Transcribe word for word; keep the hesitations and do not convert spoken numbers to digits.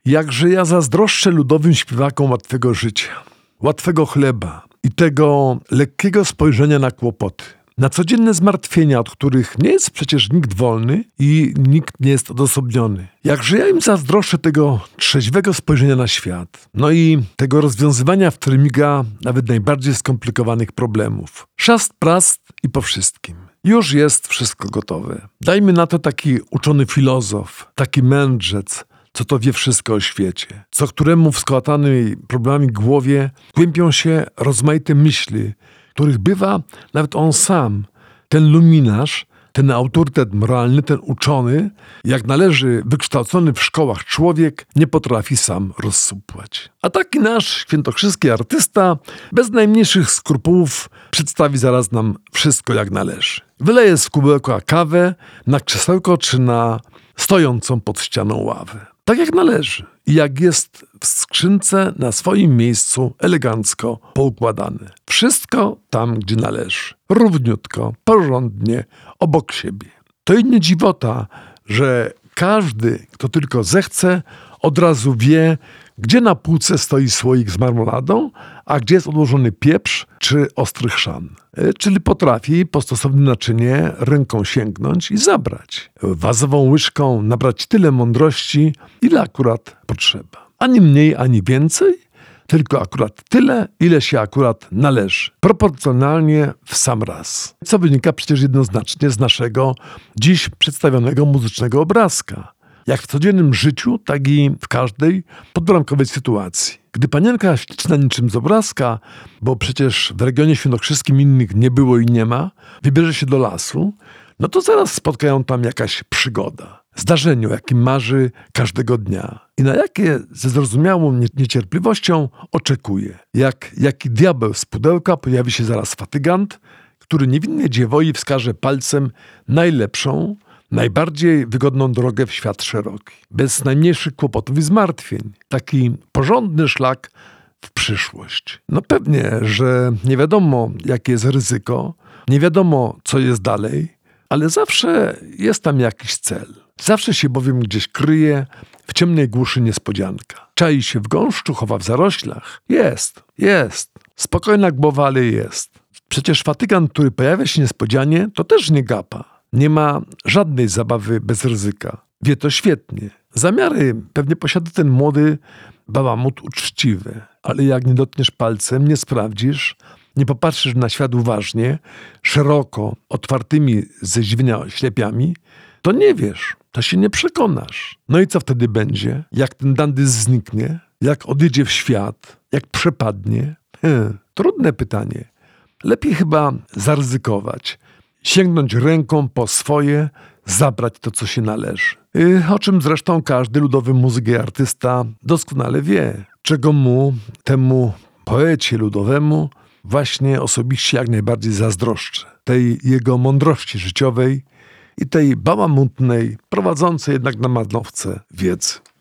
Jakże ja zazdroszczę ludowym śpiewakom łatwego życia, łatwego chleba i tego lekkiego spojrzenia na kłopoty, na codzienne zmartwienia, od których nie jest przecież nikt wolny i nikt nie jest odosobniony. Jakże ja im zazdroszczę tego trzeźwego spojrzenia na świat, no i tego rozwiązywania w którym miga nawet najbardziej skomplikowanych problemów. Szast prast i po wszystkim. Już jest wszystko gotowe. Dajmy na to taki uczony filozof, taki mędrzec, co to wie wszystko o świecie, co któremu w skołatanej problemami głowie kłębią się rozmaite myśli, których bywa nawet on sam, ten luminarz, ten autorytet moralny, ten uczony, jak należy wykształcony w szkołach człowiek, nie potrafi sam rozsupłać. A taki nasz świętokrzyski artysta bez najmniejszych skrupułów przedstawi zaraz nam wszystko jak należy. Wyleje z kubełka kawę na krzesełko czy na stojącą pod ścianą ławę. Tak jak należy i jak jest w skrzynce na swoim miejscu elegancko poukładane. Wszystko tam, gdzie należy. Równiutko, porządnie, obok siebie. To i nie dziwota, że każdy, kto tylko zechce, od razu wie, gdzie na półce stoi słoik z marmoladą, a gdzie jest odłożony pieprz czy ostry chrzan. Czyli potrafi po stosownym naczynie ręką sięgnąć i zabrać. Wazową łyżką nabrać tyle mądrości, ile akurat potrzeba. Ani mniej, ani więcej, tylko akurat tyle, ile się akurat należy. Proporcjonalnie w sam raz. Co wynika przecież jednoznacznie z naszego dziś przedstawionego muzycznego obrazka. Jak w codziennym życiu, tak i w każdej podbramkowej sytuacji. Gdy panienka śliczna niczym z obrazka, bo przecież w regionie świętokrzyskim innych nie było i nie ma, wybierze się do lasu, no to zaraz spotka ją tam jakaś przygoda. Zdarzenie, o jakim marzy każdego dnia i na jakie ze zrozumiałą nie- niecierpliwością oczekuje. Jak jaki diabeł z pudełka pojawi się zaraz fatygant, który niewinnie dziewoi wskaże palcem najlepszą, najbardziej wygodną drogę w świat szeroki. Bez najmniejszych kłopotów i zmartwień. Taki porządny szlak w przyszłość. No pewnie, że nie wiadomo, jakie jest ryzyko, nie wiadomo, co jest dalej, ale zawsze jest tam jakiś cel. Zawsze się bowiem gdzieś kryje w ciemnej głuszy niespodzianka. Czai się w gąszczu, chowa w zaroślach. Jest, jest. Spokojna głowa, ale jest. Przecież fatygant, który pojawia się niespodzianie, to też nie gapa. Nie ma żadnej zabawy bez ryzyka. Wie to świetnie. Zamiary pewnie posiada ten młody bałamut uczciwy. Ale jak nie dotkniesz palcem, nie sprawdzisz, nie popatrzysz na świat uważnie, szeroko, otwartymi ze zdziwienia ślepiami, to nie wiesz, to się nie przekonasz. No i co wtedy będzie? Jak ten dandys zniknie? Jak odjedzie w świat? Jak przepadnie? Hm, trudne pytanie. Lepiej chyba zaryzykować. Sięgnąć ręką po swoje, zabrać to, co się należy. Yy, o czym zresztą każdy ludowy muzyk i artysta doskonale wie. Czego mu, temu poecie ludowemu, właśnie osobiście jak najbardziej zazdroszczę. Tej jego mądrości życiowej i tej bałamutnej, prowadzącej jednak na marnowce wiedzy.